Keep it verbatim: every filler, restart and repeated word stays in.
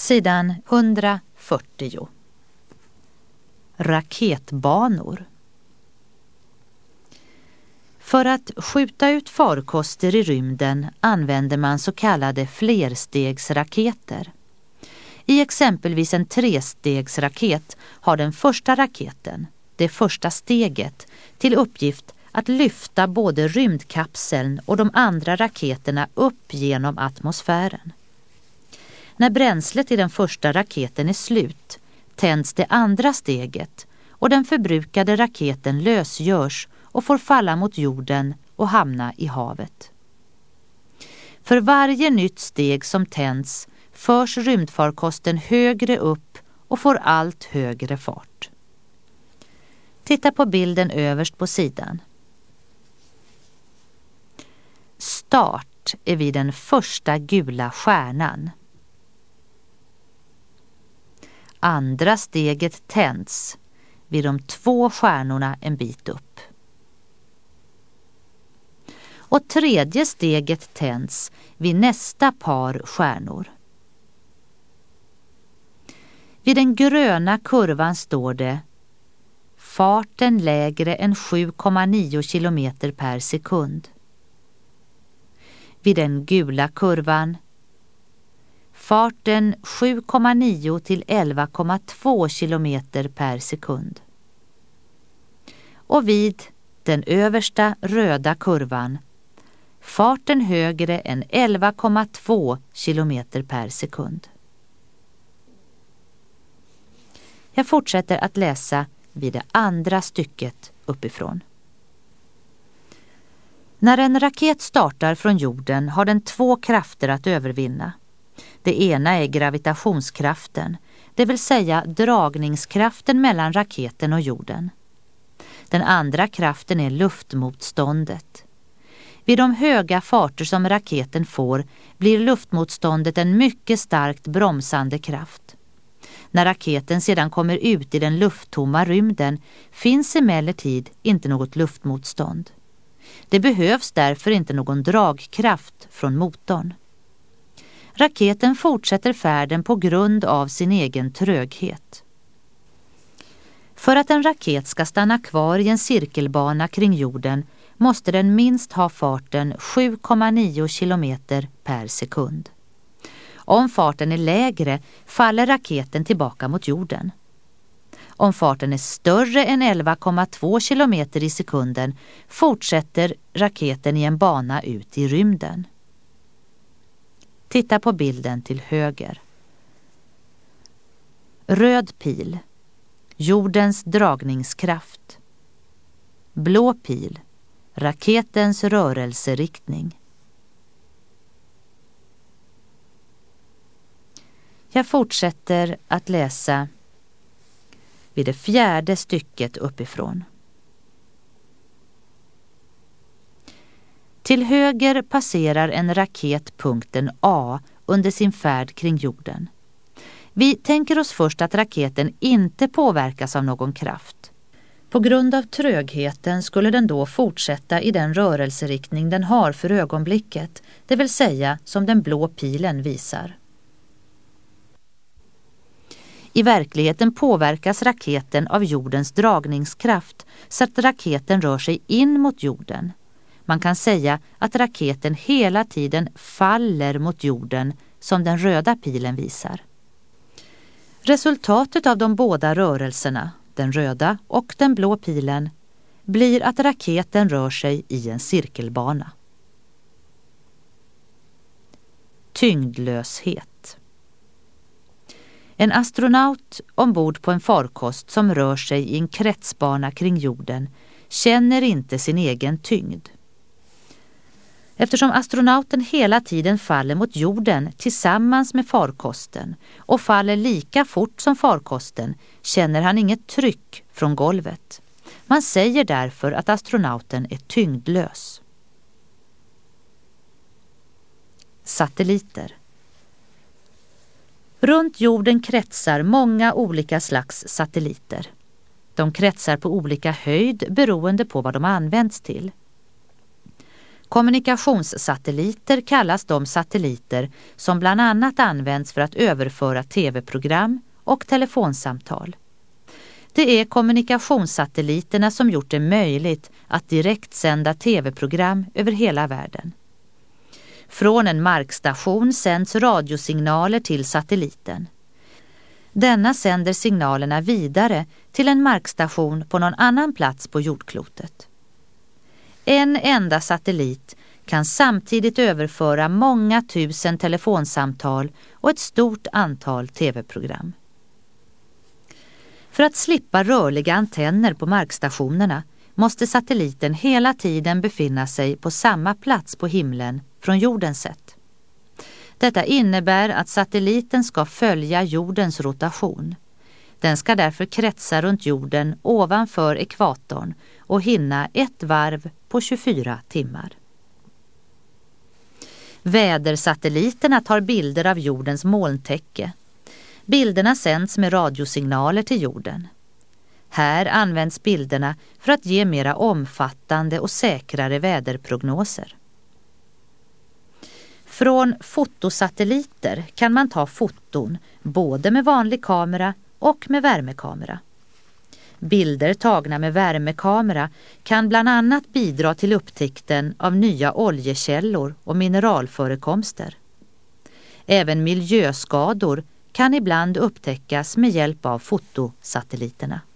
Sidan hundrafyrtio. Raketbanor. För att skjuta ut farkoster i rymden använder man så kallade flerstegsraketer. I exempelvis en trestegsraket har den första raketen, det första steget, till uppgift att lyfta både rymdkapseln och de andra raketerna upp genom atmosfären. När bränslet i den första raketen är slut tänds det andra steget och den förbrukade raketen lösgörs och får falla mot jorden och hamna i havet. För varje nytt steg som tänds förs rymdfarkosten högre upp och får allt högre fart. Titta på bilden överst på sidan. Start är vid den första gula stjärnan. Andra steget tänds vid de två stjärnorna en bit upp. Och tredje steget tänds vid nästa par stjärnor. Vid den gröna kurvan står det farten lägre än sju komma nio kilometer per sekund. Vid den gula kurvan farten sju komma nio till elva komma två kilometer per sekund. Och vid den översta röda kurvan farten högre än elva komma två kilometer per sekund. Jag fortsätter att läsa vid det andra stycket uppifrån. När en raket startar från jorden har den två krafter att övervinna. Det ena är gravitationskraften, det vill säga dragningskraften mellan raketen och jorden. Den andra kraften är luftmotståndet. Vid de höga farter som raketen får blir luftmotståndet en mycket starkt bromsande kraft. När raketen sedan kommer ut i den lufttomma rymden finns emellertid inte något luftmotstånd. Det behövs därför inte någon dragkraft från motorn. Raketen fortsätter färden på grund av sin egen tröghet. För att en raket ska stanna kvar i en cirkelbana kring jorden måste den minst ha farten sju komma nio kilometer per sekund. Om farten är lägre faller raketen tillbaka mot jorden. Om farten är större än elva komma två kilometer i sekunden fortsätter raketen i en bana ut i rymden. Titta på bilden till höger. Röd pil, jordens dragningskraft. Blå pil, raketens rörelseriktning. Jag fortsätter att läsa vid det fjärde stycket uppifrån. Till höger passerar en raket punkten A under sin färd kring jorden. Vi tänker oss först att raketen inte påverkas av någon kraft. På grund av trögheten skulle den då fortsätta i den rörelseriktning den har för ögonblicket, det vill säga som den blå pilen visar. I verkligheten påverkas raketen av jordens dragningskraft så att raketen rör sig in mot jorden. Man kan säga att raketen hela tiden faller mot jorden som den röda pilen visar. Resultatet av de båda rörelserna, den röda och den blå pilen, blir att raketen rör sig i en cirkelbana. Tyngdlöshet. En astronaut ombord på en farkost som rör sig i en kretsbana kring jorden känner inte sin egen tyngd. Eftersom astronauten hela tiden faller mot jorden tillsammans med farkosten och faller lika fort som farkosten känner han inget tryck från golvet. Man säger därför att astronauten är tyngdlös. Satelliter. Runt jorden kretsar många olika slags satelliter. De kretsar på olika höjd beroende på vad de används till. Kommunikationssatelliter kallas de satelliter som bland annat används för att överföra tv-program och telefonsamtal. Det är kommunikationssatelliterna som gjort det möjligt att direkt sända tv-program över hela världen. Från en markstation sänds radiosignaler till satelliten. Denna sänder signalerna vidare till en markstation på någon annan plats på jordklotet. En enda satellit kan samtidigt överföra många tusen telefonsamtal och ett stort antal tv-program. För att slippa rörliga antenner på markstationerna måste satelliten hela tiden befinna sig på samma plats på himlen från jordens sätt. Detta innebär att satelliten ska följa jordens rotation. Den ska därför kretsa runt jorden ovanför ekvatorn och hinna ett varv på tjugofyra timmar. Vädersatelliterna tar bilder av jordens molntäcke. Bilderna sänds med radiosignaler till jorden. Här används bilderna för att ge mera omfattande och säkrare väderprognoser. Från fotosatelliter kan man ta foton både med vanlig kamera och med värmekamera. Bilder tagna med värmekamera kan bland annat bidra till upptäckten av nya oljekällor och mineralförekomster. Även miljöskador kan ibland upptäckas med hjälp av fotosatelliterna.